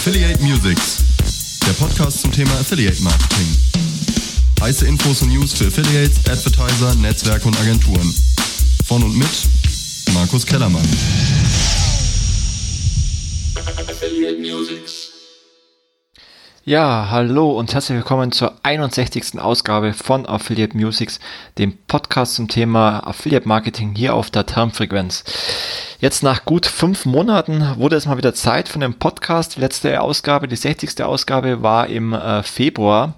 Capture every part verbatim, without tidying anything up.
Affiliate Musics, der Podcast zum Thema Affiliate Marketing. Heiße Infos und News für Affiliates, Advertiser, Netzwerke und Agenturen. Von und mit Markus Kellermann. Affiliate Musics. Ja, hallo und herzlich willkommen zur einundsechzigsten Ausgabe von Affiliate Musics, dem Podcast zum Thema Affiliate Marketing hier auf der Termfrequenz. Jetzt nach gut fünf Monaten wurde es mal wieder Zeit für einen Podcast. Die letzte Ausgabe, die sechzigste Ausgabe war im äh, Februar.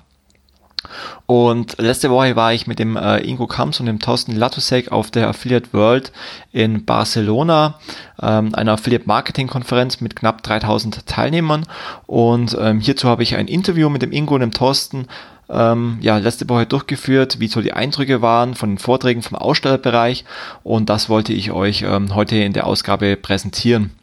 Und letzte Woche war ich mit dem äh, Ingo Kamps und dem Thorsten Latusek auf der Affiliate World in Barcelona, ähm, einer Affiliate Marketing Konferenz mit knapp dreitausend Teilnehmern. Und ähm, hierzu habe ich ein Interview mit dem Ingo und dem Thorsten ähm, ja, letzte Woche durchgeführt, wie so die Eindrücke waren von den Vorträgen vom Ausstellerbereich. Und das wollte ich euch ähm, heute in der Ausgabe präsentieren.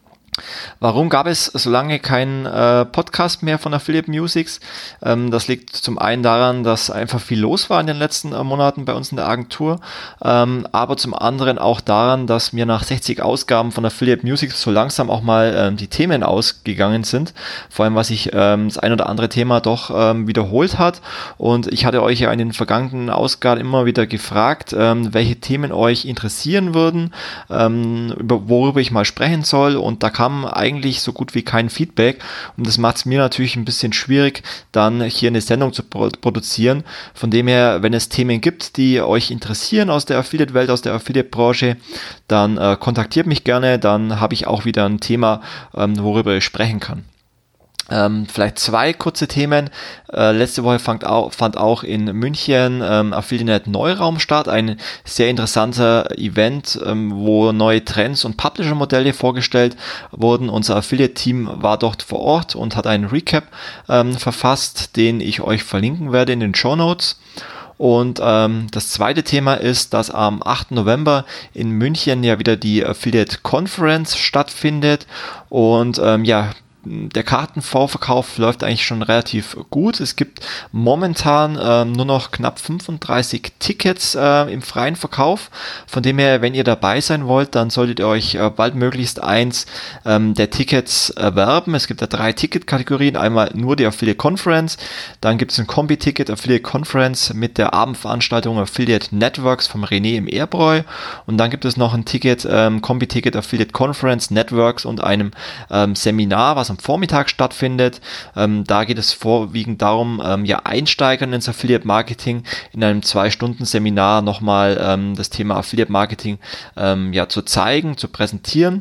Warum gab es so lange keinen äh, Podcast mehr von Affiliate Musics? Ähm, das liegt zum einen daran, dass einfach viel los war in den letzten äh, Monaten bei uns in der Agentur, ähm, aber zum anderen auch daran, dass mir nach sechzig Ausgaben von Affiliate Musics so langsam auch mal ähm, die Themen ausgegangen sind, vor allem was sich ähm, das ein oder andere Thema doch ähm, wiederholt hat, und ich hatte euch ja in den vergangenen Ausgaben immer wieder gefragt, ähm, welche Themen euch interessieren würden, ähm, über, worüber ich mal sprechen soll, und da kam eigentlich so gut wie kein Feedback, und das macht es mir natürlich ein bisschen schwierig, dann hier eine Sendung zu produzieren. Von dem her, wenn es Themen gibt, die euch interessieren aus der Affiliate-Welt, aus der Affiliate-Branche, dann äh, kontaktiert mich gerne, dann habe ich auch wieder ein Thema, ähm, worüber ich sprechen kann. Ähm, vielleicht zwei kurze Themen. Äh, letzte Woche fand auch, fand auch in München ähm, Affiliate Neuraum statt, ein sehr interessanter Event, ähm, wo neue Trends und Publisher-Modelle vorgestellt wurden. Unser Affiliate-Team war dort vor Ort und hat einen Recap ähm, verfasst, den ich euch verlinken werde in den Shownotes. Und ähm, das zweite Thema ist, dass am achten November in München ja wieder die Affiliate Conference stattfindet, und ähm, ja, der Kartenvorverkauf läuft eigentlich schon relativ gut. Es gibt momentan ähm, nur noch knapp fünfunddreißig Tickets äh, im freien Verkauf. Von dem her, wenn ihr dabei sein wollt, dann solltet ihr euch äh, bald möglichst eins ähm, der Tickets erwerben. Es gibt da drei Ticketkategorien. Einmal nur die Affiliate Conference, dann gibt es ein Kombi-Ticket Affiliate Conference mit der Abendveranstaltung Affiliate Networks vom René im Erbräu, und dann gibt es noch ein Ticket, ähm, Kombi-Ticket Affiliate Conference Networks und einem ähm, Seminar, was am Vormittag stattfindet. Ähm, da geht es vorwiegend darum, ähm, ja, Einsteigern ins Affiliate Marketing in einem zwei Stunden Seminar nochmal ähm, das Thema Affiliate Marketing ähm, ja, zu zeigen, zu präsentieren.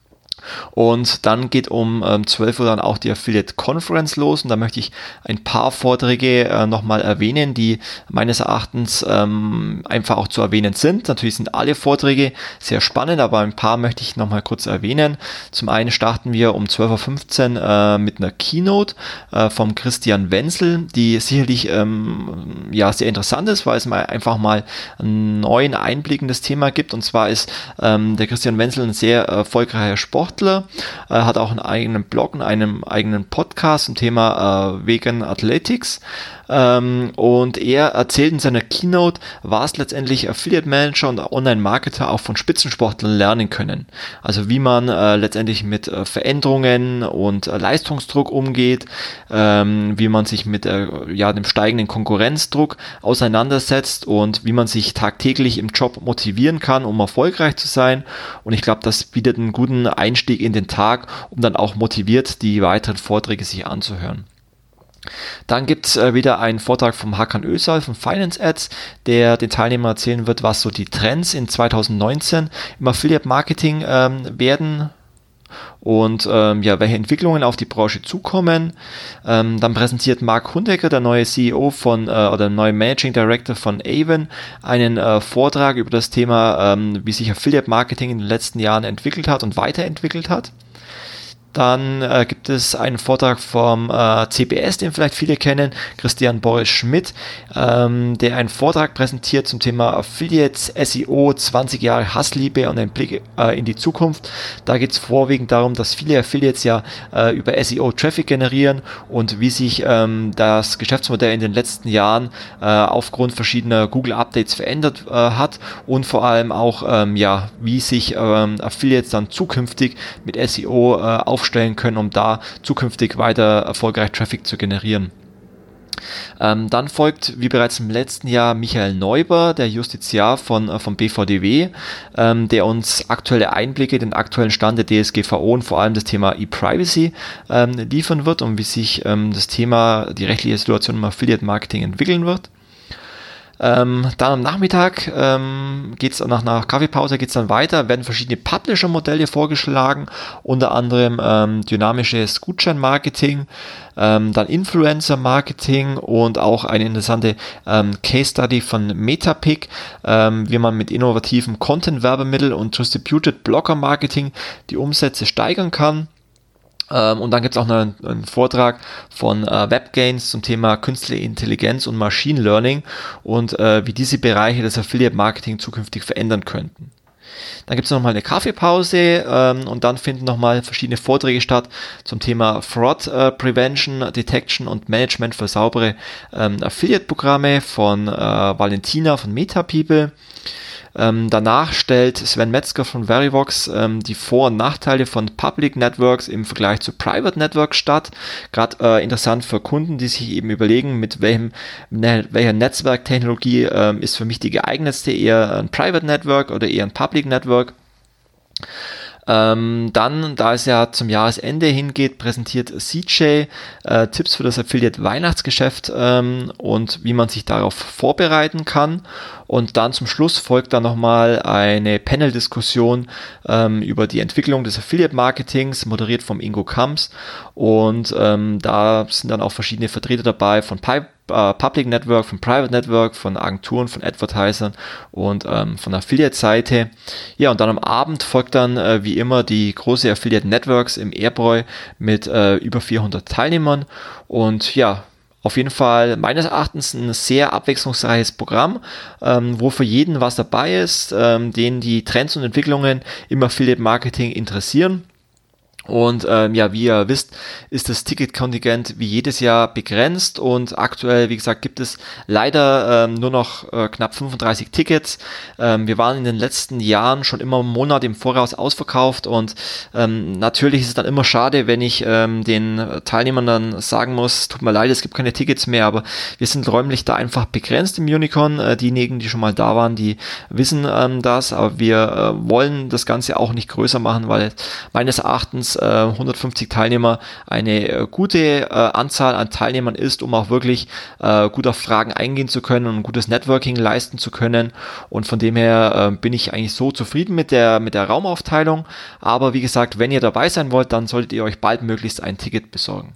Und dann geht um ähm, zwölf Uhr dann auch die Affiliate Conference los, und da möchte ich ein paar Vorträge äh, nochmal erwähnen, die meines Erachtens ähm, einfach auch zu erwähnen sind. Natürlich sind alle Vorträge sehr spannend, aber ein paar möchte ich nochmal kurz erwähnen. Zum einen starten wir um zwölf Uhr fünfzehn äh, mit einer Keynote äh, vom Christian Wenzel, die sicherlich ähm, ja, sehr interessant ist, weil es mal einfach mal einen neuen Einblick in das Thema gibt. Und zwar ist ähm, der Christian Wenzel ein sehr erfolgreicher Sportler, äh, hat auch einen eigenen Blog und einen eigenen Podcast zum Thema äh, Vegan Athletics, ähm, und er erzählt in seiner Keynote, was letztendlich Affiliate Manager und Online-Marketer auch von Spitzensportlern lernen können. Also wie man äh, letztendlich mit äh, Veränderungen und äh, Leistungsdruck umgeht, ähm, wie man sich mit äh, ja, dem steigenden Konkurrenzdruck auseinandersetzt und wie man sich tagtäglich im Job motivieren kann, um erfolgreich zu sein. Und ich glaube, das bietet einen guten Einstieg in den Tag, um dann auch motiviert die weiteren Vorträge sich anzuhören. Dann gibt es äh, wieder einen Vortrag vom Hakan Özal von Finance Ads, der den Teilnehmern erzählen wird, was so die Trends in zwanzig neunzehn im Affiliate Marketing ähm, werden und ähm, ja, welche Entwicklungen auf die Branche zukommen. Ähm, dann präsentiert Mark Hundecker, der neue C E O von äh, oder neue Managing Director von Avon, einen äh, Vortrag über das Thema, ähm, wie sich Affiliate Marketing in den letzten Jahren entwickelt hat und weiterentwickelt hat. Dann äh, gibt es einen Vortrag vom äh, C B S, den vielleicht viele kennen, Christian Boris Schmidt, ähm, der einen Vortrag präsentiert zum Thema Affiliates, S E O, zwanzig Jahre Hassliebe und ein Blick äh, in die Zukunft. Da geht es vorwiegend darum, dass viele Affiliates ja äh, über S E O Traffic generieren und wie sich ähm, das Geschäftsmodell in den letzten Jahren äh, aufgrund verschiedener Google-Updates verändert äh, hat, und vor allem auch, ähm, ja, wie sich ähm, Affiliates dann zukünftig mit S E O äh, auf aufstellen können, um da zukünftig weiter erfolgreich Traffic zu generieren. Ähm, dann folgt, wie bereits im letzten Jahr, Michael Neuber, der Justiziar von, äh, vom B V D W, ähm, der uns aktuelle Einblicke, den aktuellen Stand der D S G V O und vor allem das Thema E-Privacy ähm, liefern wird und wie sich ähm, das Thema, die rechtliche Situation im Affiliate-Marketing entwickeln wird. Ähm, dann am Nachmittag ähm, geht es nach einer Kaffeepause geht's dann weiter, werden verschiedene Publisher-Modelle vorgeschlagen, unter anderem ähm, dynamisches Gutschein-Marketing, ähm, dann Influencer-Marketing und auch eine interessante ähm, Case-Study von Metapic, ähm, wie man mit innovativen Content-Werbemittel und Distributed Blogger-Marketing die Umsätze steigern kann. Und dann gibt es auch noch einen, einen Vortrag von äh, WebGains zum Thema Künstliche Intelligenz und Machine Learning und äh, wie diese Bereiche das Affiliate-Marketing zukünftig verändern könnten. Dann gibt es nochmal eine Kaffeepause ähm, und dann finden nochmal verschiedene Vorträge statt zum Thema Fraud äh, Prevention, Detection und Management für saubere ähm, Affiliate-Programme von äh, Valentina von MetaPeople. Ähm, danach stellt Sven Metzger von Verivox ähm, die Vor- und Nachteile von Public Networks im Vergleich zu Private Networks statt. Gerade äh, interessant für Kunden, die sich eben überlegen, mit welchem, ne, welcher Netzwerktechnologie ähm, ist für mich die geeignetste, eher ein Private Network oder eher ein Public Network. Ähm, dann, da es ja zum Jahresende hingeht, präsentiert C J äh, Tipps für das Affiliate-Weihnachtsgeschäft ähm, und wie man sich darauf vorbereiten kann. Und dann zum Schluss folgt dann nochmal eine Panel-Diskussion ähm, über die Entwicklung des Affiliate-Marketings, moderiert vom Ingo Kamps. Und ähm, da sind dann auch verschiedene Vertreter dabei von Pipe Public Network, von Private Network, von Agenturen, von Advertisern und ähm, von der Affiliate-Seite. Ja, und dann am Abend folgt dann äh, wie immer die große Affiliate Networks im Erbräu mit äh, über vierhundert Teilnehmern. Und ja, auf jeden Fall meines Erachtens ein sehr abwechslungsreiches Programm, ähm, wo für jeden was dabei ist, ähm, den die Trends und Entwicklungen im Affiliate-Marketing interessieren. Und ähm, ja, wie ihr wisst, ist das Ticketkontingent wie jedes Jahr begrenzt und aktuell, wie gesagt, gibt es leider ähm, nur noch äh, knapp fünfunddreißig Tickets. Ähm, wir waren in den letzten Jahren schon immer einen Monat im Voraus ausverkauft und ähm, natürlich ist es dann immer schade, wenn ich ähm, den Teilnehmern dann sagen muss, tut mir leid, es gibt keine Tickets mehr, aber wir sind räumlich da einfach begrenzt im Unicon. Äh, diejenigen, die schon mal da waren, die wissen ähm, das, aber wir äh, wollen das Ganze auch nicht größer machen, weil meines Erachtens hundertfünfzig Teilnehmer eine äh, gute äh, Anzahl an Teilnehmern ist, um auch wirklich äh, gut auf Fragen eingehen zu können und ein gutes Networking leisten zu können. Und von dem her äh, bin ich eigentlich so zufrieden mit der, mit der Raumaufteilung. Aber wie gesagt, wenn ihr dabei sein wollt, dann solltet ihr euch baldmöglichst ein Ticket besorgen.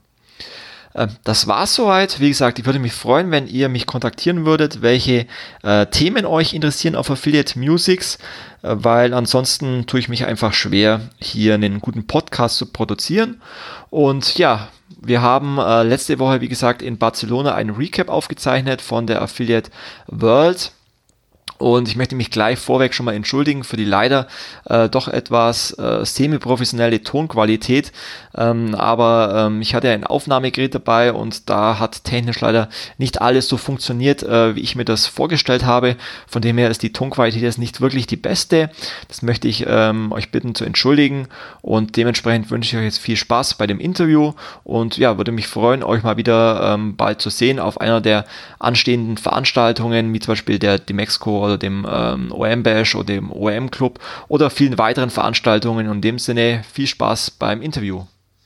Das war's soweit. Wie gesagt, ich würde mich freuen, wenn ihr mich kontaktieren würdet, welche äh, Themen euch interessieren auf Affiliate Musics, äh, weil ansonsten tue ich mich einfach schwer, hier einen guten Podcast zu produzieren. Und ja, wir haben äh, letzte Woche, wie gesagt, in Barcelona ein Recap aufgezeichnet von der Affiliate World. Und ich möchte mich gleich vorweg schon mal entschuldigen für die leider äh, doch etwas äh, semi-professionelle Tonqualität. Ähm, aber ähm, ich hatte ein Aufnahmegerät dabei und da hat technisch leider nicht alles so funktioniert, äh, wie ich mir das vorgestellt habe. Von dem her ist die Tonqualität jetzt nicht wirklich die beste. Das möchte ich ähm, euch bitten zu entschuldigen. Und dementsprechend wünsche ich euch jetzt viel Spaß bei dem Interview. Und ja, würde mich freuen, euch mal wieder ähm, bald zu sehen auf einer der anstehenden Veranstaltungen, wie zum Beispiel der Demexco oder dem ähm, O M Bash oder dem O M Club oder vielen weiteren Veranstaltungen. Und in dem Sinne viel Spaß beim Interview.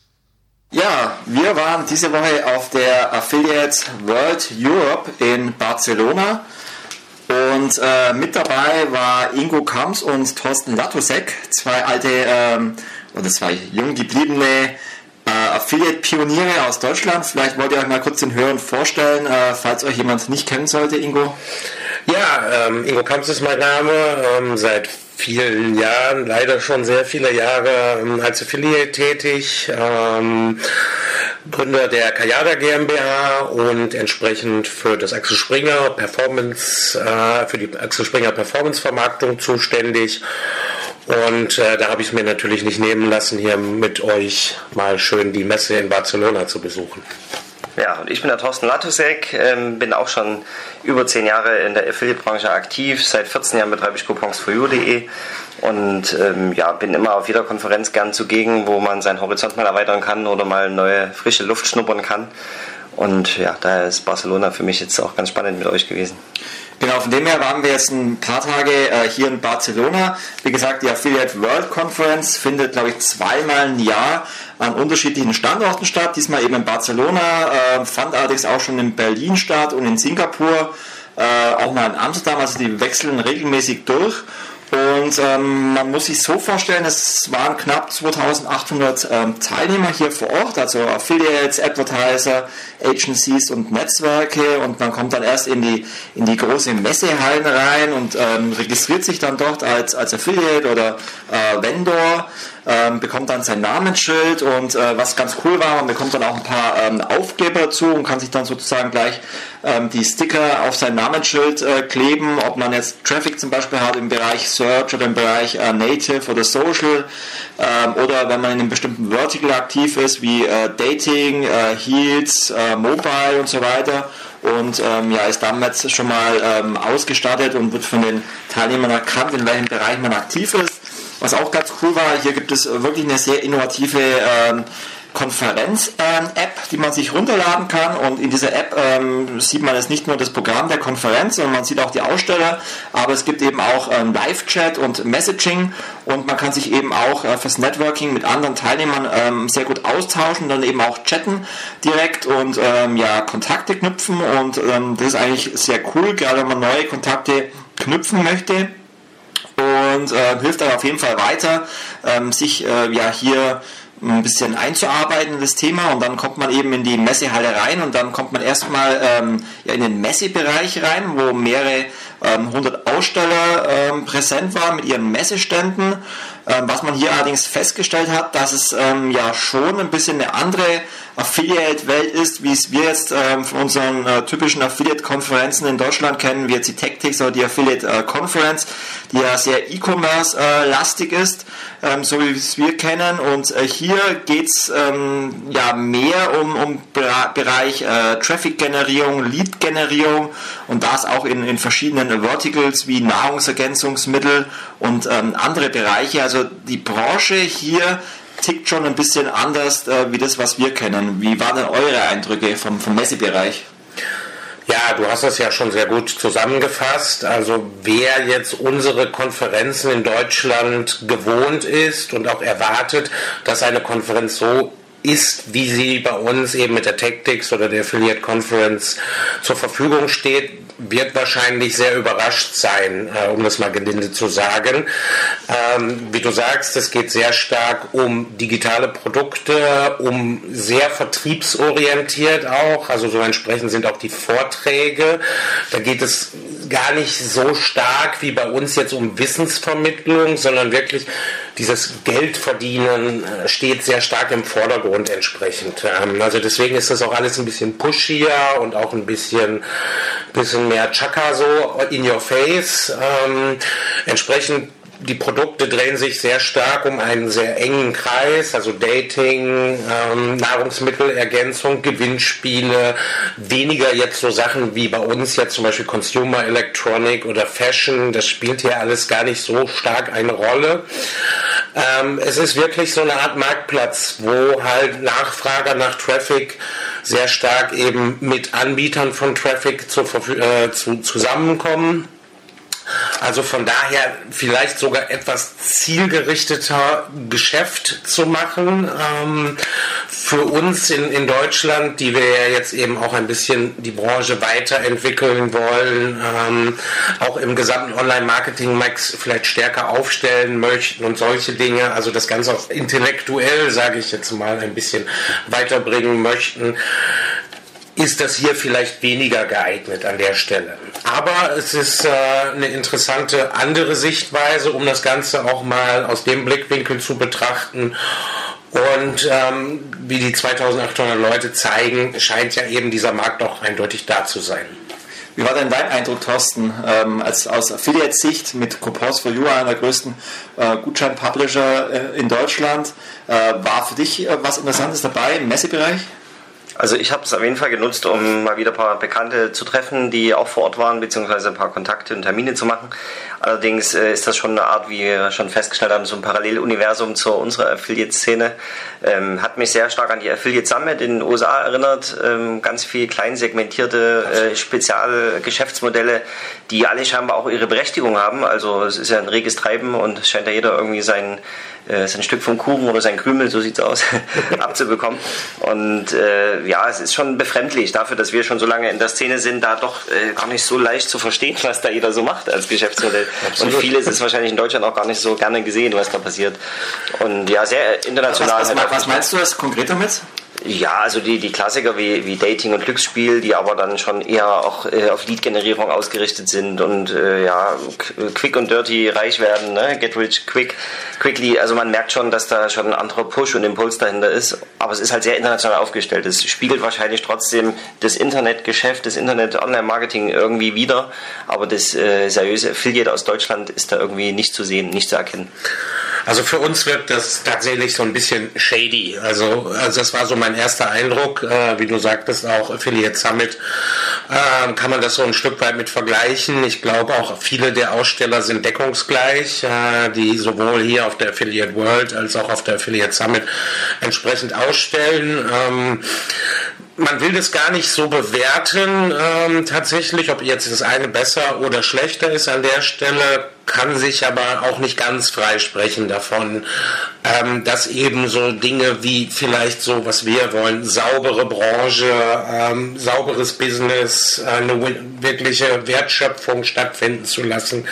Ja, wir waren diese Woche auf der Affiliate World Europe in Barcelona und äh, mit dabei war Ingo Kamps und Thorsten Latusek, zwei alte ähm, oder zwei jung gebliebene äh, Affiliate-Pioniere aus Deutschland. Vielleicht wollt ihr euch mal kurz den Hörern vorstellen, äh, falls euch jemand nicht kennen sollte, Ingo. Ja, ähm, Ingo Kamps ist mein Name, ähm, seit vielen Jahren, leider schon sehr viele Jahre ähm, als Affiliate tätig, ähm, Gründer der Kayada GmbH und entsprechend für das Axel Springer Performance, äh, für die Axel Springer Performance Vermarktung zuständig. Und äh, da habe ich es mir natürlich nicht nehmen lassen, hier mit euch mal schön die Messe in Barcelona zu besuchen. Ja, und ich bin der Thorsten Latusek, ähm, bin auch schon über zehn Jahre in der Affiliate-Branche aktiv. Seit vierzehn Jahren betreibe ich coupons for you punkt de und ähm, ja, bin immer auf jeder Konferenz gern zugegen, wo man seinen Horizont mal erweitern kann oder mal neue, frische Luft schnuppern kann. Und ja, daher ist Barcelona für mich jetzt auch ganz spannend mit euch gewesen. Genau, von dem her waren wir jetzt ein paar Tage äh, hier in Barcelona. Wie gesagt, die Affiliate World Conference findet, glaube ich, zweimal im Jahr an unterschiedlichen Standorten statt. Diesmal eben in Barcelona, äh, fand allerdings auch schon in Berlin statt und in Singapur, äh, auch mal in Amsterdam, also die wechseln regelmäßig durch. Und ähm, man muss sich so vorstellen, es waren knapp zweitausendachthundert ähm, Teilnehmer hier vor Ort, also Affiliates, Advertiser, Agencies und Netzwerke, und man kommt dann erst in die in die große Messehallen rein und ähm, registriert sich dann dort als, als Affiliate oder äh, Vendor, ähm, bekommt dann sein Namensschild und äh, was ganz cool war, man bekommt dann auch ein paar ähm, Aufkleber dazu und kann sich dann sozusagen gleich ähm, die Sticker auf sein Namensschild äh, kleben, ob man jetzt Traffic zum Beispiel hat im Bereich Search oder im Bereich äh, Native oder Social, ähm, oder wenn man in einem bestimmten Vertical aktiv ist, wie äh, Dating, äh, Heels, äh, Mobile und so weiter. Und ähm, ja, ist damals schon mal ähm, ausgestattet und wird von den Teilnehmern erkannt, in welchem Bereich man aktiv ist. Was auch ganz cool war, hier gibt es wirklich eine sehr innovative ähm, Konferenz-App, die man sich runterladen kann, und in dieser App ähm, sieht man jetzt nicht nur das Programm der Konferenz, sondern man sieht auch die Aussteller, aber es gibt eben auch ähm, Live-Chat und Messaging, und man kann sich eben auch äh, fürs Networking mit anderen Teilnehmern ähm, sehr gut austauschen, dann eben auch chatten direkt und ähm, ja, Kontakte knüpfen, und ähm, das ist eigentlich sehr cool, gerade wenn man neue Kontakte knüpfen möchte. Und äh, hilft dann auf jeden Fall weiter, ähm, sich äh, ja hier ein bisschen einzuarbeiten in das Thema, und dann kommt man eben in die Messehalle rein, und dann kommt man erstmal ähm, ja, in den Messebereich rein, wo mehrere ähm, hundert Aussteller ähm, präsent waren mit ihren Messeständen. Ähm, was man hier allerdings festgestellt hat, dass es ähm, ja schon ein bisschen eine andere Affiliate-Welt ist, wie es wir jetzt ähm, von unseren äh, typischen Affiliate-Konferenzen in Deutschland kennen, wie jetzt die TechTix oder die Affiliate-Conference, die ja sehr E-Commerce-lastig ist, ähm, so wie es wir kennen. Und äh, hier geht es ähm, ja mehr um, um Bereich äh, Traffic-Generierung, Lead-Generierung, und das auch in, in verschiedenen Verticals wie Nahrungsergänzungsmittel und ähm, andere Bereiche. Also die Branche hier tickt schon ein bisschen anders äh, wie das, was wir kennen. Wie waren denn eure Eindrücke vom, vom Messebereich? Ja, du hast das ja schon sehr gut zusammengefasst. Also wer jetzt unsere Konferenzen in Deutschland gewohnt ist und auch erwartet, dass eine Konferenz so ist, wie sie bei uns eben mit der TechTix oder der Affiliate Conference zur Verfügung steht, wird wahrscheinlich sehr überrascht sein, äh, um das mal gelinde zu sagen. Ähm, wie du sagst, es geht sehr stark um digitale Produkte, um sehr vertriebsorientiert auch, also so entsprechend sind auch die Vorträge. Da geht es gar nicht so stark wie bei uns jetzt um Wissensvermittlung, sondern wirklich dieses Geldverdienen steht sehr stark im Vordergrund entsprechend. Also deswegen ist das auch alles ein bisschen pushier und auch ein bisschen, bisschen mehr Chaka so in your face. Ähm, entsprechend die Produkte drehen sich sehr stark um einen sehr engen Kreis, also Dating, ähm, Nahrungsmittelergänzung, Gewinnspiele, weniger jetzt so Sachen wie bei uns jetzt zum Beispiel Consumer Electronic oder Fashion, das spielt hier alles gar nicht so stark eine Rolle. Ähm, es ist wirklich so eine Art Marktplatz, wo halt Nachfrager nach Traffic sehr stark eben mit Anbietern von Traffic zu, äh, zu, zusammenkommen. Also von daher vielleicht sogar etwas zielgerichteter Geschäft zu machen. Ähm, für uns in, in Deutschland, die wir ja jetzt eben auch ein bisschen die Branche weiterentwickeln wollen, ähm, auch im gesamten Online-Marketing-Mix vielleicht stärker aufstellen möchten und solche Dinge, also das Ganze auch intellektuell, sage ich jetzt mal, ein bisschen weiterbringen möchten, ist das hier vielleicht weniger geeignet an der Stelle. Aber es ist äh, eine interessante andere Sichtweise, um das Ganze auch mal aus dem Blickwinkel zu betrachten. Und ähm, wie die zweitausendachthundert Leute zeigen, scheint ja eben dieser Markt auch eindeutig da zu sein. Wie war denn dein Eindruck, Thorsten, ähm, als aus Affiliate-Sicht mit coupons for you, einer der größten äh, Gutschein-Publisher äh, in Deutschland? Äh, war für dich äh, was Interessantes dabei im Messebereich? Also ich habe es auf jeden Fall genutzt, um mal wieder ein paar Bekannte zu treffen, die auch vor Ort waren, beziehungsweise ein paar Kontakte und Termine zu machen. Allerdings äh, ist das schon eine Art, wie wir schon festgestellt haben, so ein Paralleluniversum zu unserer Affiliate-Szene. Ähm, hat mich sehr stark an die Affiliate Summit in den U S A erinnert. Ähm, ganz viel klein segmentierte äh, Spezialgeschäftsmodelle, die alle scheinbar auch ihre Berechtigung haben. Also es ist ja ein reges Treiben und es scheint ja jeder irgendwie sein, äh, sein Stück vom Kuchen oder sein Krümel, so sieht's aus, abzubekommen. Und äh, ja, es ist schon befremdlich dafür, dass wir schon so lange in der Szene sind, da doch äh, gar nicht so leicht zu verstehen, was da jeder so macht als Geschäftsmodell. Absolut. Und vieles ist wahrscheinlich in Deutschland auch gar nicht so gerne gesehen, was da passiert. Und ja, sehr international. Was, was, was meinst du das konkret damit? Ja, also die, die Klassiker wie, wie Dating und Glücksspiel, die aber dann schon eher auch äh, auf Lead-Generierung ausgerichtet sind und äh, ja, quick und dirty reich werden, ne? Get rich quick, quickly. Also man merkt schon, dass da schon ein anderer Push und Impuls dahinter ist, aber es ist halt sehr international aufgestellt. Es spiegelt wahrscheinlich trotzdem das Internetgeschäft, das Internet-Online-Marketing irgendwie wider, aber das äh, seriöse Affiliate aus Deutschland ist da irgendwie nicht zu sehen, nicht zu erkennen. Also für uns wirkt das tatsächlich so ein bisschen shady. Also, also das war so mein erster Eindruck. Äh, wie du sagtest, auch Affiliate Summit äh, kann man das so ein Stück weit mit vergleichen. Ich glaube auch viele der Aussteller sind deckungsgleich, äh, die sowohl hier auf der Affiliate World als auch auf der Affiliate Summit entsprechend ausstellen. Ähm, Man will das gar nicht so bewerten, ähm, tatsächlich, ob jetzt das eine besser oder schlechter ist an der Stelle, kann sich aber auch nicht ganz freisprechen davon, ähm, dass eben so Dinge wie vielleicht so, was wir wollen, saubere Branche, ähm, sauberes Business, eine wirkliche Wertschöpfung stattfinden zu lassen,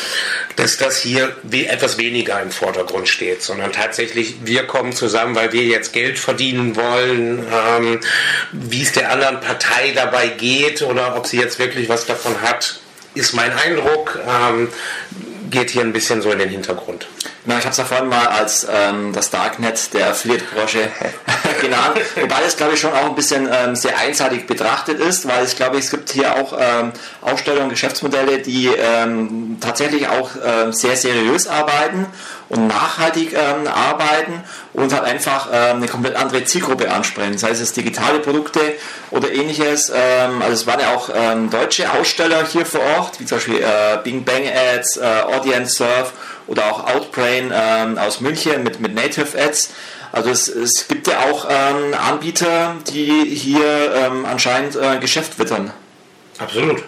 dass das hier wie etwas weniger im Vordergrund steht, sondern tatsächlich wir kommen zusammen, weil wir jetzt Geld verdienen wollen, ähm, wie es der anderen Partei dabei geht oder ob sie jetzt wirklich was davon hat, ist mein Eindruck, ähm, geht hier ein bisschen so in den Hintergrund. Na, ich habe es ja vorhin mal als ähm, das Darknet der Affiliate-Branche genannt, wobei das, glaube ich, schon auch ein bisschen ähm, sehr einseitig betrachtet ist, weil ich glaube, es gibt hier auch ähm, Ausstellungen, Geschäftsmodelle, die ähm, tatsächlich auch ähm, sehr seriös arbeiten und nachhaltig ähm, arbeiten und halt einfach ähm, eine komplett andere Zielgruppe ansprechen, sei es digitale Produkte oder ähnliches. Ähm, also es waren ja auch ähm, deutsche Aussteller hier vor Ort, wie zum Beispiel äh, Bing Bang Ads, äh, Audience Surf oder auch Outbrain ähm, aus München mit, mit Native Ads. Also es, es gibt ja auch ähm, Anbieter, die hier ähm, anscheinend äh, Geschäft wittern. Absolut.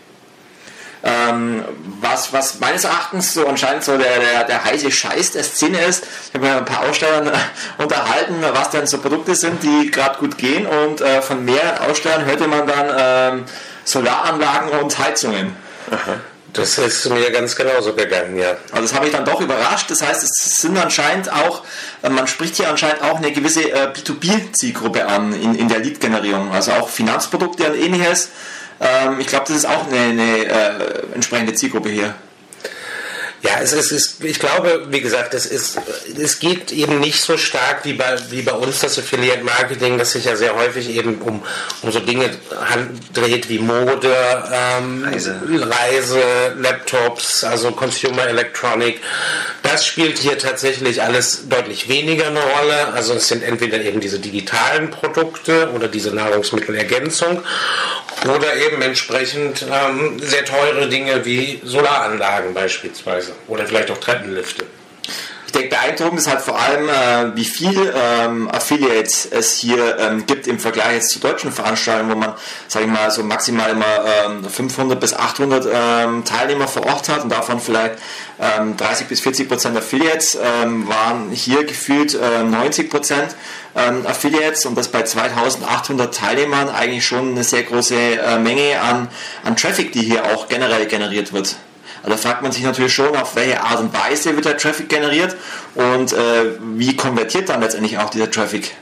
Ähm, was, was meines Erachtens so anscheinend so der, der, der heiße Scheiß der Szene ist, ich habe mir ein paar Ausstellern äh, unterhalten, was denn so Produkte sind, die gerade gut gehen, und äh, von mehreren Ausstellern hörte man dann ähm, Solaranlagen und Heizungen. Aha. Das ist mir ganz genauso gegangen, ja. Also das habe ich dann doch überrascht. Das heißt, es sind anscheinend auch, man spricht hier anscheinend auch eine gewisse äh, B zwei B-Zielgruppe an in, in der Lead-Generierung. Also auch Finanzprodukte und ähnliches. Ähm, ich glaube, das ist auch eine, eine äh, entsprechende Zielgruppe hier. Ja, es ist, es ist, ich glaube, wie gesagt, es ist, es geht eben nicht so stark wie bei, wie bei uns das Affiliate Marketing, das sich ja sehr häufig eben um, um so Dinge dreht wie Mode, ähm, Reise. Reise, Laptops, also Consumer Electronic. Das spielt hier tatsächlich alles deutlich weniger eine Rolle. Also es sind entweder eben diese digitalen Produkte oder diese Nahrungsmittelergänzung oder eben entsprechend ähm, sehr teure Dinge wie Solaranlagen beispielsweise. Oder vielleicht auch Treppenlifte. Ich denke, beeindruckend ist halt vor allem, äh, wie viel ähm, Affiliates es hier ähm, gibt im Vergleich jetzt zu deutschen Veranstaltungen, wo man, sage ich mal, so maximal immer ähm, fünfhundert bis achthundert ähm, Teilnehmer vor Ort hat und davon vielleicht ähm, dreißig bis vierzig Prozent Affiliates, ähm, waren hier gefühlt äh, neunzig Prozent ähm, Affiliates, und das bei zweitausendachthundert Teilnehmern eigentlich schon eine sehr große äh, Menge an, an Traffic, die hier auch generell generiert wird. Also da fragt man sich natürlich schon, auf welche Art und Weise wird der Traffic generiert und äh, wie konvertiert dann letztendlich auch dieser Traffic?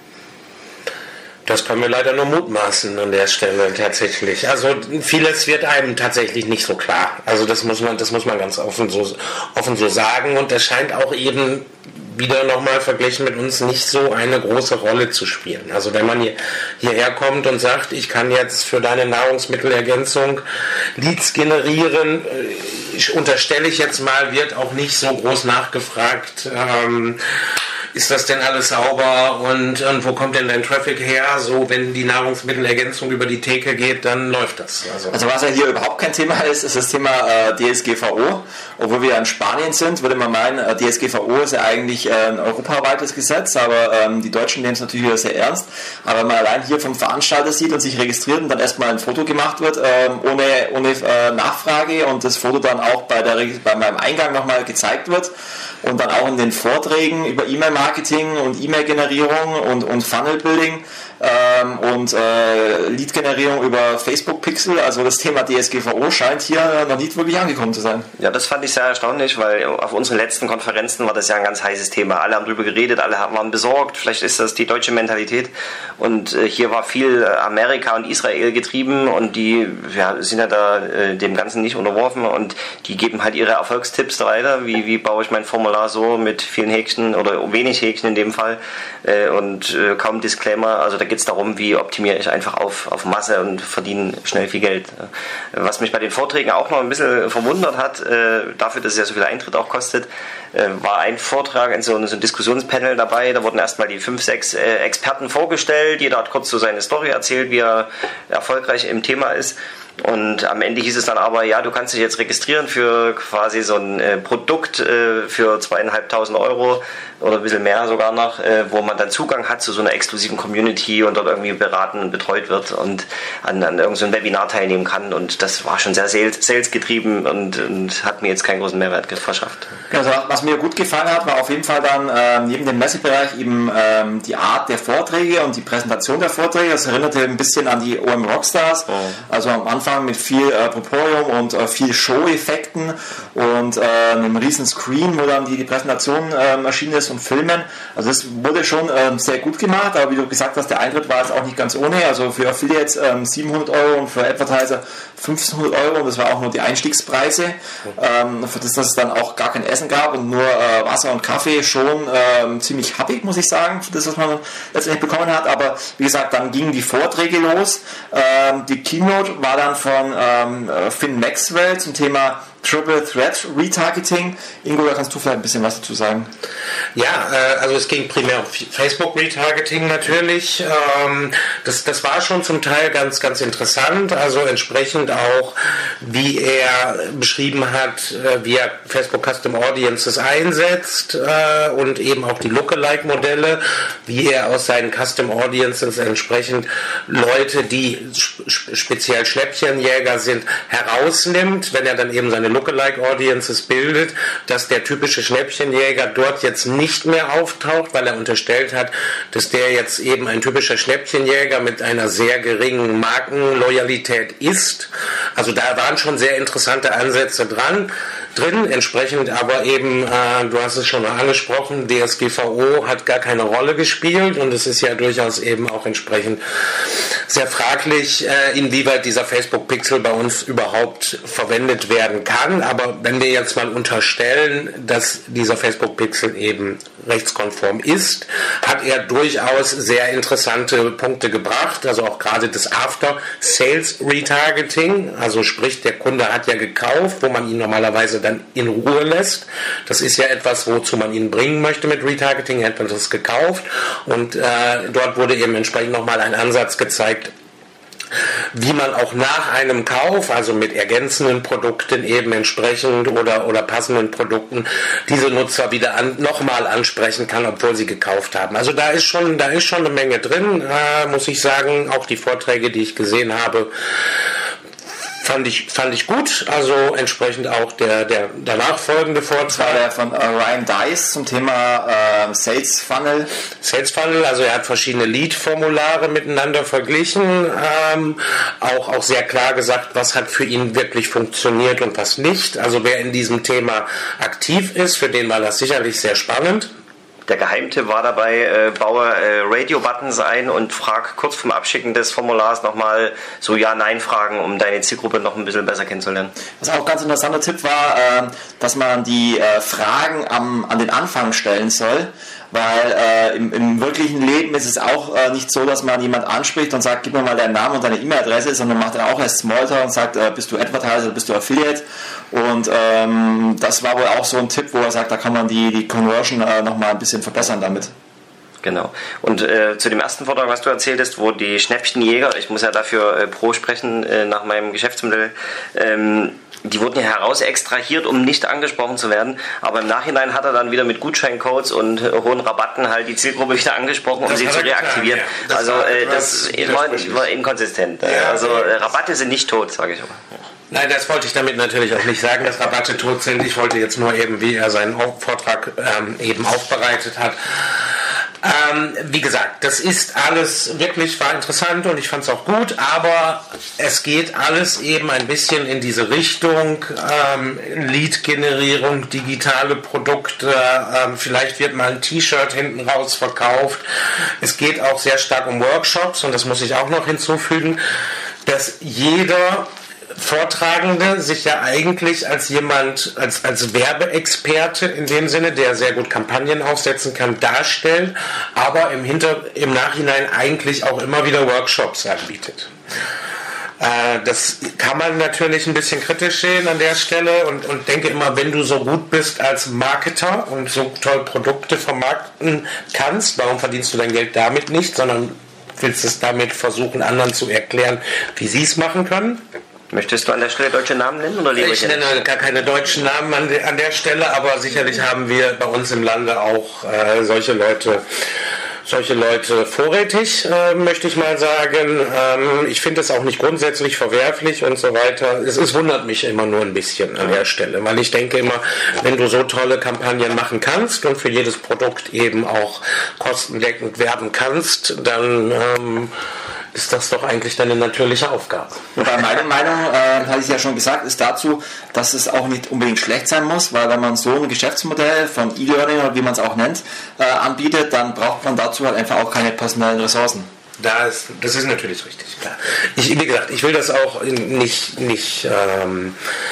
Das können wir leider nur mutmaßen an der Stelle tatsächlich. Also vieles wird einem tatsächlich nicht so klar. Also das muss man, das muss man ganz offen so, offen so sagen, und das scheint auch eben wieder nochmal verglichen mit uns nicht so eine große Rolle zu spielen. Also wenn man hier, hierher kommt und sagt, ich kann jetzt für deine Nahrungsmittelergänzung Leads generieren, ich unterstelle ich jetzt mal, wird auch nicht so groß nachgefragt, ähm, ist das denn alles sauber und, und wo kommt denn dein Traffic her? So, wenn die Nahrungsmittelergänzung über die Theke geht, dann läuft das. Also, also was ja hier überhaupt kein Thema ist, ist das Thema äh, D S G V O. Obwohl wir ja in Spanien sind, würde man meinen, äh, D S G V O ist ja eigentlich äh, ein europaweites Gesetz, aber ähm, die Deutschen nehmen es natürlich wieder sehr ernst. Aber wenn man allein hier vom Veranstalter sieht und sich registriert und dann erstmal ein Foto gemacht wird, ähm, ohne, ohne äh, Nachfrage und das Foto dann auch bei, der, bei meinem Eingang nochmal gezeigt wird und dann auch in den Vorträgen über E-Mail-Marketing und E-Mail-Generierung und, und Funnel-Building ähm, und äh, Lead-Generierung über Facebook-Pixel, also das Thema D S G V O scheint hier noch nicht wirklich angekommen zu sein. Ja, das fand ich sehr erstaunlich, weil auf unseren letzten Konferenzen war das ja ein ganz heißes Thema. Alle haben darüber geredet, alle waren besorgt, vielleicht ist das die deutsche Mentalität und äh, hier war viel Amerika und Israel getrieben und die ja, sind ja da äh, dem Ganzen nicht unterworfen und die geben halt ihre Erfolgstipps weiter, wie, wie baue ich mein Formular so mit vielen Häkchen oder wenig Häkchen in dem Fall äh, und äh, kaum Disclaimer, also da geht es darum, wie optimiere ich einfach auf, auf Masse und verdiene schnell viel Geld. Was mich bei den Vorträgen auch noch ein bisschen verwundert hat, äh, dafür, dass es ja so viel Eintritt auch kostet, äh, war ein Vortrag, in so, so ein Diskussionspanel dabei, da wurden erstmal die fünf, sechs äh, Experten vorgestellt, jeder hat kurz so seine Story erzählt, wie er erfolgreich im Thema ist. Und am Ende hieß es dann aber, ja, du kannst dich jetzt registrieren für quasi so ein äh, Produkt äh, für zweieinhalbtausend Euro oder ein bisschen mehr sogar noch, äh, wo man dann Zugang hat zu so einer exklusiven Community und dort irgendwie beraten und betreut wird und an, an irgendeinem so Webinar teilnehmen kann. Und das war schon sehr sales, sales getrieben und, und hat mir jetzt keinen großen Mehrwert verschafft. Also was mir gut gefallen hat, war auf jeden Fall dann äh, neben dem Messebereich eben ähm, die Art der Vorträge und die Präsentation der Vorträge. Das erinnerte ein bisschen an die O M Rockstars. Oh. Also am Anfang mit viel äh, Proporium und äh, viel Show-Effekten und äh, einem riesen Screen, wo dann die, die Präsentation äh, erschienen ist und Filmen. Also das wurde schon äh, sehr gut gemacht, aber wie du gesagt hast, der Eintritt war jetzt auch nicht ganz ohne. Also für Affiliates äh, siebenhundert Euro und für Advertiser fünfzehnhundert Euro und das war auch nur die Einstiegspreise, ähm, für das, dass es dann auch gar kein Essen gab und nur äh, Wasser und Kaffee, schon äh, ziemlich happig, muss ich sagen, für das, was man letztendlich bekommen hat. Aber wie gesagt, dann gingen die Vorträge los. Ähm, die Keynote war dann von ähm, Finn Maxwell zum Thema Triple Threat Retargeting. Ingo, da kannst du vielleicht ein bisschen was dazu sagen. Ja, äh, also es ging primär um Facebook Retargeting natürlich. Ähm, das, das war schon zum Teil ganz, ganz interessant. Also entsprechend auch, wie er beschrieben hat, äh, wie er Facebook Custom Audiences einsetzt äh, und eben auch die Lookalike-Modelle, wie er aus seinen Custom Audiences entsprechend Leute, die sp- speziell Schnäppchenjäger sind, herausnimmt, wenn er dann eben seine Lookalike-Audiences bildet, dass der typische Schnäppchenjäger dort jetzt nicht mehr auftaucht, weil er unterstellt hat, dass der jetzt eben ein typischer Schnäppchenjäger mit einer sehr geringen Markenloyalität ist. Also da waren schon sehr interessante Ansätze dran. drin, entsprechend aber eben, äh, du hast es schon mal angesprochen, D S G V O hat gar keine Rolle gespielt und es ist ja durchaus eben auch entsprechend sehr fraglich, äh, inwieweit dieser Facebook Pixel bei uns überhaupt verwendet werden kann, aber wenn wir jetzt mal unterstellen, dass dieser Facebook Pixel eben rechtskonform ist, hat er durchaus sehr interessante Punkte gebracht, also auch gerade das After-Sales-Retargeting, also sprich, der Kunde hat ja gekauft, wo man ihn normalerweise dann in Ruhe lässt. Das ist ja etwas, wozu man ihn bringen möchte mit Retargeting, hat man das gekauft und äh, dort wurde eben entsprechend nochmal ein Ansatz gezeigt, wie man auch nach einem Kauf, also mit ergänzenden Produkten eben entsprechend oder, oder passenden Produkten, diese Nutzer wieder an, nochmal ansprechen kann, obwohl sie gekauft haben. Also da ist schon, da ist schon eine Menge drin, äh, muss ich sagen. Auch die Vorträge, die ich gesehen habe, Fand ich, fand ich gut, also entsprechend auch der, der danach folgende Vortrag. Das war der von äh, Ryan Deiss zum Thema äh, Sales Funnel. Sales Funnel, also er hat verschiedene Lead-Formulare miteinander verglichen, ähm, auch, auch sehr klar gesagt, was hat für ihn wirklich funktioniert und was nicht. Also wer in diesem Thema aktiv ist, für den war das sicherlich sehr spannend. Der Geheimtipp war dabei, äh, baue äh, Radio-Buttons ein und frag kurz vorm Abschicken des Formulars nochmal so Ja-Nein-Fragen, um deine Zielgruppe noch ein bisschen besser kennenzulernen. Was auch ein ganz interessanter Tipp war, äh, dass man die äh, Fragen am, an den Anfang stellen soll. weil äh, im, im wirklichen Leben ist es auch äh, nicht so, dass man jemand anspricht und sagt, gib mir mal deinen Namen und deine E-Mail-Adresse, sondern macht dann auch erst Smalltalk und sagt, äh, bist du Advertiser, bist du Affiliate, und ähm, das war wohl auch so ein Tipp, wo er sagt, da kann man die, die Conversion äh, nochmal ein bisschen verbessern damit. Genau. Und äh, zu dem ersten Vortrag, was du erzählt hast, wo die Schnäppchenjäger, ich muss ja dafür äh, pro sprechen, äh, nach meinem Geschäftsmodell, ähm, die wurden ja heraus extrahiert, um nicht angesprochen zu werden, aber im Nachhinein hat er dann wieder mit Gutscheincodes und äh, hohen Rabatten halt die Zielgruppe wieder angesprochen, um das sie zu reaktivieren. Getan, ja. Also äh, das war, war inkonsistent. Ja, also äh, Rabatte sind nicht tot, sage ich immer. Nein, das wollte ich damit natürlich auch nicht sagen, dass Rabatte tot sind. Ich wollte jetzt nur eben, wie er seinen Vortrag ähm, eben aufbereitet hat. Ähm, wie gesagt, das ist alles wirklich, war interessant und ich fand es auch gut, aber es geht alles eben ein bisschen in diese Richtung, ähm, Lead-Generierung, digitale Produkte, ähm, vielleicht wird mal ein T-Shirt hinten raus verkauft. Es geht auch sehr stark um Workshops, und das muss ich auch noch hinzufügen, dass jeder Vortragende sich ja eigentlich als jemand, als, als Werbeexperte in dem Sinne, der sehr gut Kampagnen aufsetzen kann, darstellt, aber im, Hinter-, im Nachhinein eigentlich auch immer wieder Workshops anbietet. Äh, das kann man natürlich ein bisschen kritisch sehen an der Stelle, und, und denke immer, wenn du so gut bist als Marketer und so toll Produkte vermarkten kannst, warum verdienst du dein Geld damit nicht, sondern willst es damit versuchen, anderen zu erklären, wie sie es machen können? Möchtest du an der Stelle deutsche Namen nennen? Oder lieber ich nenne gar keine deutschen Namen an, de, an der Stelle, aber sicherlich haben wir bei uns im Lande auch äh, solche Leute, solche Leute vorrätig, äh, möchte ich mal sagen. Ähm, ich finde es auch nicht grundsätzlich verwerflich und so weiter. Es, es wundert mich immer nur ein bisschen an der Stelle, weil ich denke immer, wenn du so tolle Kampagnen machen kannst und für jedes Produkt eben auch kostendeckend werben kannst, dann ähm, ist das doch eigentlich deine natürliche Aufgabe. Wobei meine Meinung, äh, hatte ich ja schon gesagt, ist dazu, dass es auch nicht unbedingt schlecht sein muss, weil wenn man so ein Geschäftsmodell von E-Learning oder wie man es auch nennt, äh, anbietet, dann braucht man dazu halt einfach auch keine personellen Ressourcen. Da ist, das ist natürlich richtig, klar. Ich, wie gesagt, ich will das auch nicht, nicht ähm,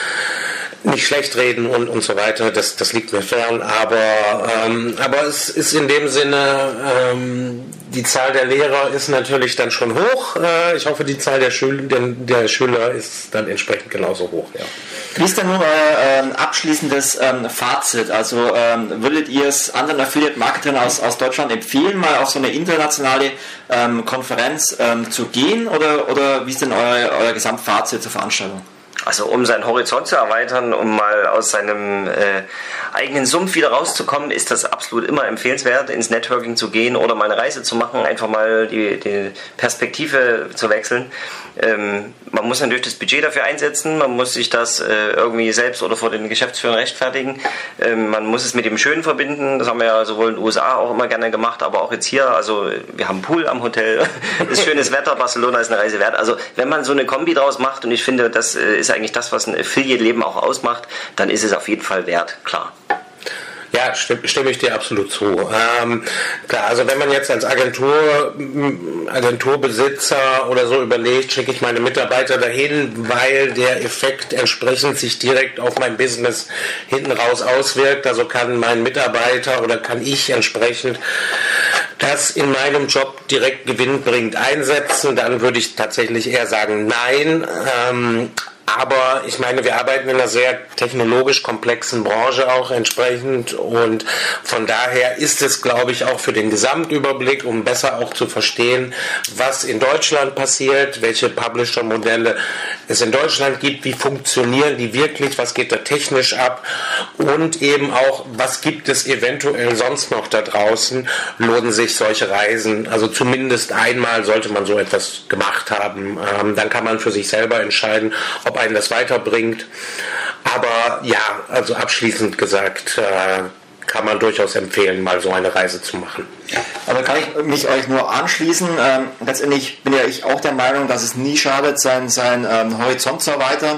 nicht schlecht reden und, und so weiter, das, das liegt mir fern, aber, ähm, aber es ist in dem Sinne, ähm, die Zahl der Lehrer ist natürlich dann schon hoch. Äh, ich hoffe, die Zahl der, Schül- der, der Schüler ist dann entsprechend genauso hoch. Ja. Wie ist denn nun euer ähm, abschließendes ähm, Fazit? Also ähm, würdet ihr es anderen Affiliate-Marketern aus, aus Deutschland empfehlen, mal auf so eine internationale ähm, Konferenz ähm, zu gehen, oder, oder wie ist denn euer, euer Gesamtfazit zur Veranstaltung? Also um seinen Horizont zu erweitern, um mal aus seinem äh, eigenen Sumpf wieder rauszukommen, ist das absolut immer empfehlenswert, ins Networking zu gehen oder mal eine Reise zu machen, einfach mal die, die Perspektive zu wechseln. Ähm, man muss natürlich das Budget dafür einsetzen, man muss sich das äh, irgendwie selbst oder vor den Geschäftsführern rechtfertigen. Ähm, man muss es mit dem Schönen verbinden, das haben wir ja sowohl in den U S A auch immer gerne gemacht, aber auch jetzt hier, also wir haben einen Pool am Hotel, ist schönes Wetter, Barcelona ist eine Reise wert. Also wenn man so eine Kombi draus macht, und ich finde, das äh, ist eigentlich das, was ein Affiliate-Leben auch ausmacht, dann ist es auf jeden Fall wert, klar. Ja, stimme, stimme ich dir absolut zu. Ähm, klar, also wenn man jetzt als Agentur, Agenturbesitzer oder so überlegt, schicke ich meine Mitarbeiter dahin, weil der Effekt entsprechend sich direkt auf mein Business hinten raus auswirkt. Also kann mein Mitarbeiter oder kann ich entsprechend das in meinem Job direkt gewinnbringend einsetzen, dann würde ich tatsächlich eher sagen, nein. Ähm, Aber ich meine, wir arbeiten in einer sehr technologisch komplexen Branche auch entsprechend, und von daher ist es, glaube ich, auch für den Gesamtüberblick, um besser auch zu verstehen, was in Deutschland passiert, welche Publisher-Modelle es in Deutschland gibt, wie funktionieren die wirklich, was geht da technisch ab, und eben auch, was gibt es eventuell sonst noch da draußen, lohnen sich solche Reisen. Also zumindest einmal sollte man so etwas gemacht haben. Ähm, dann kann man für sich selber entscheiden, ob einen das weiterbringt. Aber ja, also abschließend gesagt, äh, kann man durchaus empfehlen, mal so eine Reise zu machen. Aber kann ich mich euch nur anschließen. Ähm, letztendlich bin ja ich auch der Meinung, dass es nie schadet, seinen sein, ähm, Horizont zu erweitern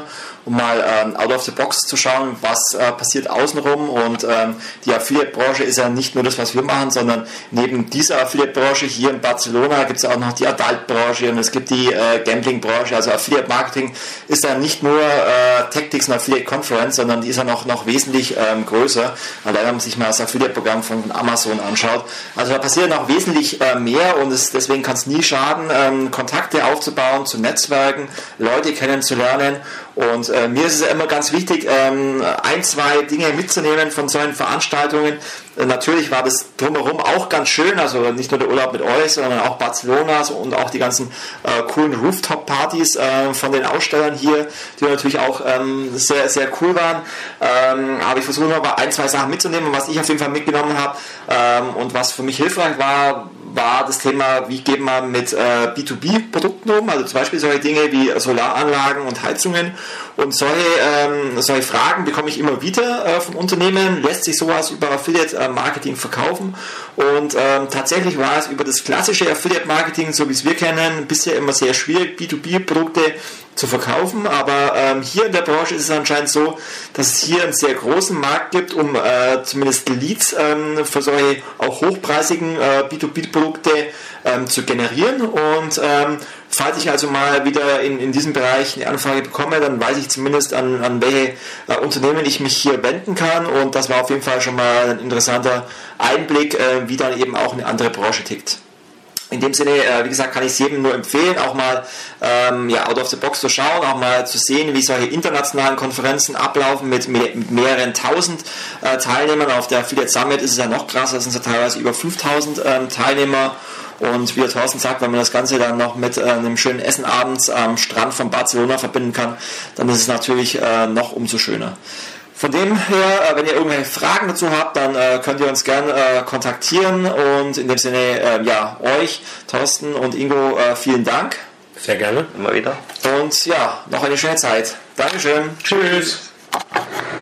um mal ähm, out of the box zu schauen, was äh, passiert außenrum. Und ähm, die Affiliate-Branche ist ja nicht nur das, was wir machen, sondern neben dieser Affiliate-Branche hier in Barcelona gibt es auch noch die Adult-Branche und es gibt die äh, Gambling-Branche. Also Affiliate-Marketing ist ja nicht nur äh, Tactics und Affiliate-Conference, sondern die ist ja noch, noch wesentlich ähm, größer. Allein wenn man sich mal das Affiliate-Programm von Amazon anschaut. Also da passiert noch wesentlich äh, mehr und es, deswegen kann es nie schaden, ähm, Kontakte aufzubauen, zu Netzwerken, Leute kennenzulernen. Und äh, mir ist es ja immer ganz wichtig, ähm, ein, zwei Dinge mitzunehmen von solchen Veranstaltungen. Äh, natürlich war das drumherum auch ganz schön, also nicht nur der Urlaub mit euch, sondern auch Barcelona und auch die ganzen äh, coolen Rooftop-Partys äh, von den Ausstellern hier, die natürlich auch ähm, sehr, sehr cool waren. Ähm, aber ich versuche noch mal ein, zwei Sachen mitzunehmen, was ich auf jeden Fall mitgenommen habe ähm, und was für mich hilfreich war, war das Thema, wie geht man mit äh, B zwei B-Produkten um, also zum Beispiel solche Dinge wie Solaranlagen und Heizungen und solche, ähm, solche Fragen bekomme ich immer wieder äh, vom Unternehmen, lässt sich sowas über Affiliate-Marketing verkaufen und ähm, tatsächlich war es über das klassische Affiliate-Marketing, so wie es wir kennen, bisher immer sehr schwierig, B zwei B-Produkte zu verkaufen, aber ähm, hier in der Branche ist es anscheinend so, dass es hier einen sehr großen Markt gibt, um äh, zumindest Leads ähm, für solche auch hochpreisigen äh, B zwei B-Produkte ähm, zu generieren und ähm, falls ich also mal wieder in, in diesem Bereich eine Anfrage bekomme, dann weiß ich zumindest an, an welche äh, Unternehmen ich mich hier wenden kann und das war auf jeden Fall schon mal ein interessanter Einblick, äh, wie dann eben auch eine andere Branche tickt. In dem Sinne, äh, wie gesagt, kann ich es jedem nur empfehlen, auch mal ähm, ja, out of the box zu schauen, auch mal zu sehen, wie solche internationalen Konferenzen ablaufen mit, mehr, mit mehreren tausend äh, Teilnehmern. Auf der Affiliate Summit ist es ja noch krasser, da sind es ja teilweise über fünftausend ähm, Teilnehmer. Und wie der Thorsten sagt, wenn man das Ganze dann noch mit äh, einem schönen Essen abends am Strand von Barcelona verbinden kann, dann ist es natürlich äh, noch umso schöner. Von dem her, wenn ihr irgendwelche Fragen dazu habt, dann äh, könnt ihr uns gerne äh, kontaktieren und in dem Sinne, äh, ja, euch, Thorsten und Ingo, äh, vielen Dank. Sehr gerne. Immer wieder. Und ja, noch eine schöne Zeit. Dankeschön. Tschüss.